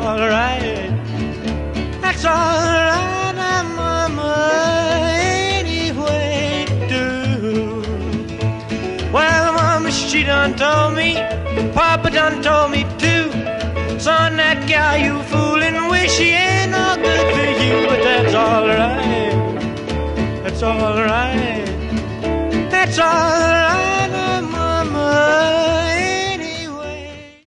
alright. That's alright, mama, anyway do. Well, mama, she done told me, papa done told me too. Son, that gal you foolin' with, she ain't no good for you. But that's alright, that's alright, that's alright.